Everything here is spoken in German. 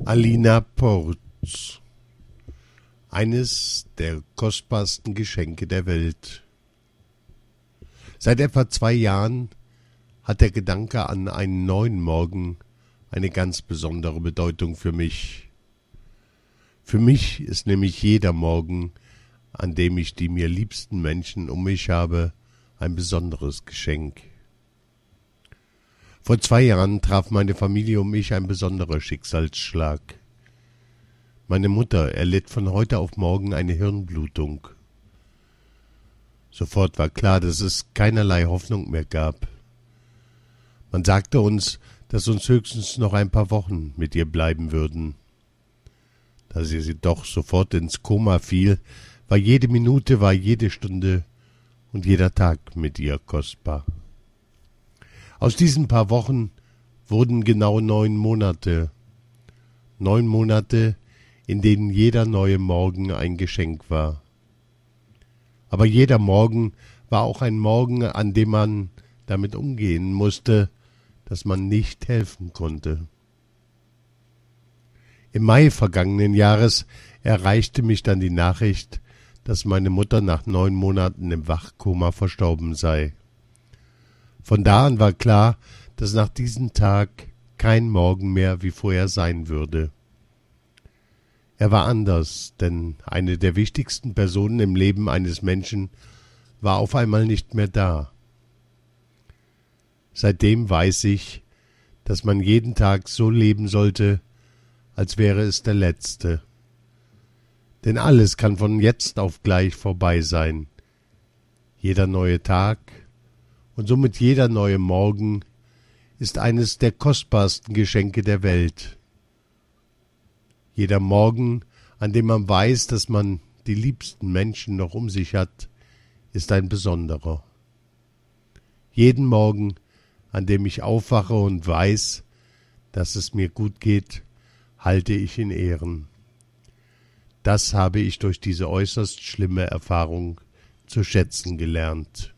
Alina Porz. Eines der kostbarsten Geschenke der Welt. Seit etwa 2 Jahren hat der Gedanke an einen neuen Morgen eine ganz besondere Bedeutung für mich. Für mich ist nämlich jeder Morgen, an dem ich die mir liebsten Menschen um mich habe, ein besonderes Geschenk. Vor 2 Jahren traf meine Familie um mich ein besonderer Schicksalsschlag. Meine Mutter erlitt von heute auf morgen eine Hirnblutung. Sofort war klar, dass es keinerlei Hoffnung mehr gab. Man sagte uns, dass uns höchstens noch ein paar Wochen mit ihr bleiben würden. Da sie doch sofort ins Koma fiel, war jede Minute, war jede Stunde und jeder Tag mit ihr kostbar. Aus diesen paar Wochen wurden genau 9 Monate. 9 Monate, in denen jeder neue Morgen ein Geschenk war. Aber jeder Morgen war auch ein Morgen, an dem man damit umgehen musste, dass man nicht helfen konnte. Im Mai vergangenen Jahres erreichte mich dann die Nachricht, dass meine Mutter nach 9 Monaten im Wachkoma verstorben sei. Von da an war klar, dass nach diesem Tag kein Morgen mehr wie vorher sein würde. Er war anders, denn eine der wichtigsten Personen im Leben eines Menschen war auf einmal nicht mehr da. Seitdem weiß ich, dass man jeden Tag so leben sollte, als wäre es der letzte. Denn alles kann von jetzt auf gleich vorbei sein. Jeder neue Tag und somit jeder neue Morgen ist eines der kostbarsten Geschenke der Welt. Jeder Morgen, an dem man weiß, dass man die liebsten Menschen noch um sich hat, ist ein besonderer. Jeden Morgen, an dem ich aufwache und weiß, dass es mir gut geht, halte ich in Ehren. Das habe ich durch diese äußerst schlimme Erfahrung zu schätzen gelernt.